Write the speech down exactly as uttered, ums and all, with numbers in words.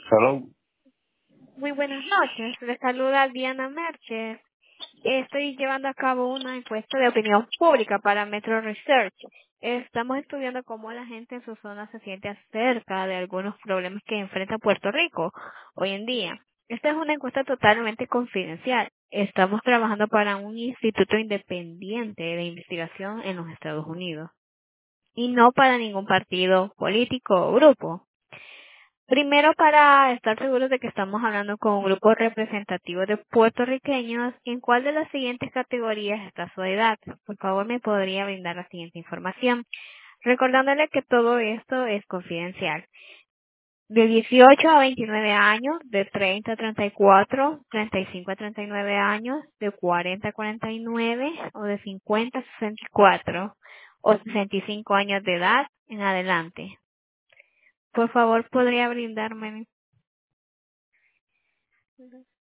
Hello. Muy buenas noches, les saluda Diana Merche. Estoy llevando a cabo una encuesta de opinión pública para Metro Research. Estamos estudiando cómo la gente en su zona se siente acerca de algunos problemas que enfrenta Puerto Rico hoy en día. Esta es una encuesta totalmente confidencial. Estamos trabajando para un instituto independiente de investigación en los Estados Unidos y no para ningún partido político o grupo. Primero, para estar seguros de que estamos hablando con un grupo representativo de puertorriqueños, ¿en cuál de las siguientes categorías está su edad? Por favor, me podría brindar la siguiente información. Recordándole que todo esto es confidencial. De dieciocho a veintinueve años, de treinta a treinta y cuatro, treinta y cinco a treinta y nueve años, de cuarenta a cuarenta y nueve, o de cincuenta a sesenta y cuatro, o sesenta y cinco años de edad en adelante. Por favor, podría brindarme